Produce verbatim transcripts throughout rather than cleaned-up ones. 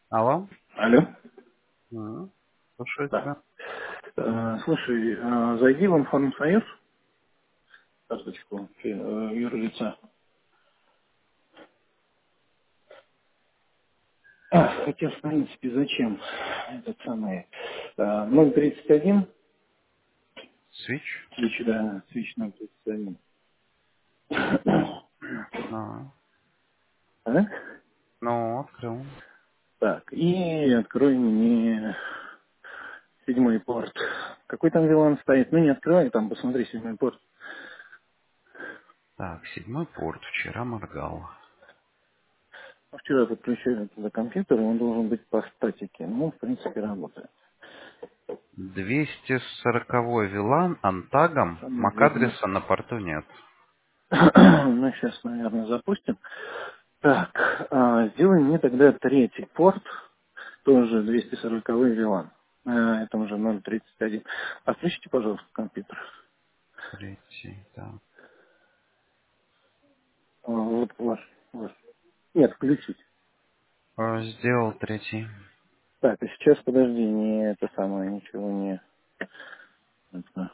Алло. Алло. М, Слушаю Да. тебя. Э, слушай, э, зайди в информсоюз, карточку фи- э, юрлица. А, хотя, в принципе, зачем? Этот самый э, ноль тридцать один, Свич. свич, да, свич ноль тридцать один. А, А? ну, открыл. Так, и открой мне седьмой порт. Какой там вилан стоит? Ну, не открывай, там посмотри седьмой порт. Так, седьмой порт. Вчера моргал. Ну, вчера подключили туда компьютер, и он должен быть по статике. Ну, он, в принципе, работает. двести сороковой вилан антагом. Самый видный. Мак-адреса на порту нет. Ну, сейчас, наверное, запустим. Так, а, сделай мне тогда третий порт, тоже двести сороковой вилан. А, это уже ноль тридцать один. Отключите, пожалуйста, компьютер. Третий, так. А, вот ваш, ваш. Нет, включить. Э, Сделал третий. Так, а сейчас, подожди, не это самое, ничего не... это,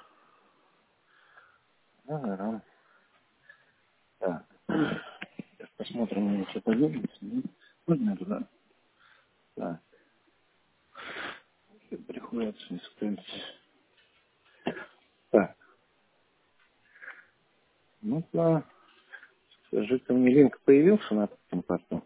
ага, так. Сейчас посмотрим, мне что подвигается. Можно туда? Так, приходится искать. Так, ну-ка, скажи-ка мне, линк появился на этом порту?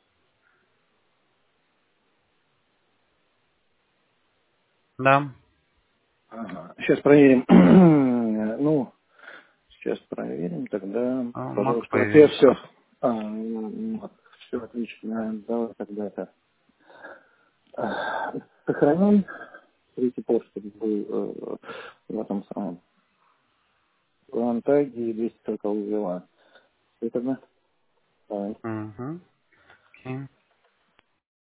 Да. Ага. Сейчас проверим. Ну, сейчас проверим, тогда, А, Мак пожалуйста, вот я появился. все. Все отлично. Давай тогда это. а, Сохраним третий пост, чтобы был э, в этом самом. В Антаге двести сорок вела. И тогда? Давай. Угу. Окей.